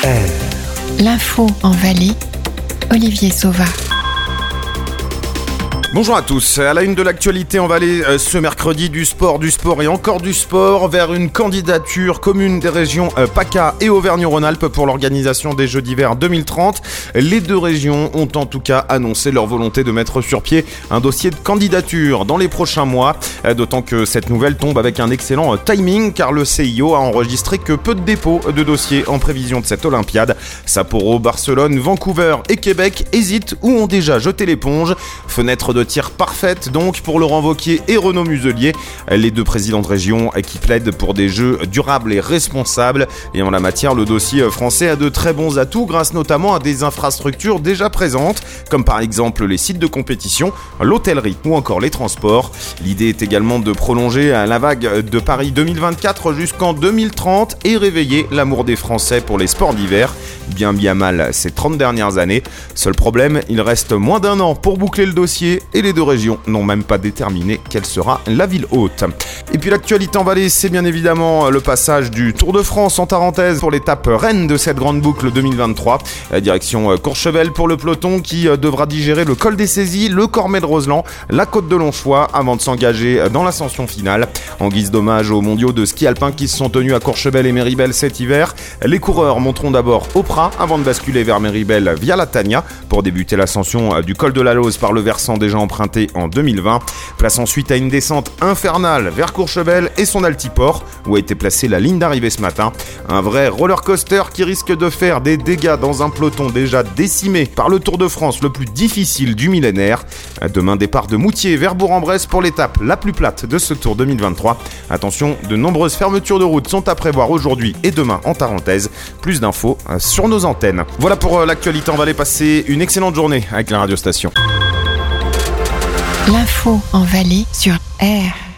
L'info en Valais, Olivier Sauva. Bonjour à tous, à la une de l'actualité en Valais ce mercredi, du sport et encore du sport vers une candidature commune des régions PACA et Auvergne-Rhône-Alpes pour l'organisation des Jeux d'hiver 2030. Les deux régions ont en tout cas annoncé leur volonté de mettre sur pied un dossier de candidature dans les prochains mois, d'autant que cette nouvelle tombe avec un excellent timing car le CIO a enregistré que peu de dépôts de dossiers en prévision de cette Olympiade. Sapporo, Barcelone, Vancouver et Québec hésitent ou ont déjà jeté l'éponge. Fenêtre de tir parfaite donc pour Laurent Wauquiez et Renaud Muselier, les deux présidents de région qui plaident pour des jeux durables et responsables. Et en la matière, le dossier français a de très bons atouts grâce notamment à des infrastructures déjà présentes, comme par exemple les sites de compétition, l'hôtellerie ou encore les transports. L'idée est également de prolonger la vague de Paris 2024 jusqu'en 2030 et réveiller l'amour des Français pour les sports d'hiver. Bien mal ces 30 dernières années. Seul problème, il reste moins d'un an pour boucler le dossier et les deux régions n'ont même pas déterminé quelle sera la ville hôte. Et puis l'actualité en Valais, c'est bien évidemment le passage du Tour de France en Tarentaise pour l'étape reine de cette grande boucle 2023. Direction Courchevel pour le peloton qui devra digérer le col des Saisies, le Cormet de Roseland, la côte de Longchois avant de s'engager dans l'ascension finale. En guise d'hommage aux mondiaux de ski alpin qui se sont tenus à Courchevel et Méribel cet hiver, les coureurs monteront d'abord au Prat avant de basculer vers Méribel via la Tania pour débuter l'ascension du col de la Lose par le versant déjà emprunté en 2020. Place ensuite à une descente infernale vers Courchevel et son altiport où a été placée la ligne d'arrivée ce matin. Un vrai roller coaster qui risque de faire des dégâts dans un peloton déjà décimé par le Tour de France le plus difficile du millénaire. Demain, départ de Moutier vers Bourg-en-Bresse pour l'étape la plus plate de ce Tour 2023. Attention, de nombreuses fermetures de route sont à prévoir aujourd'hui et demain en Tarentaise. Plus d'infos sur nos antennes. Voilà pour l'actualité en Valais. Passez une excellente journée avec la radiostation. L'info en Valais sur R.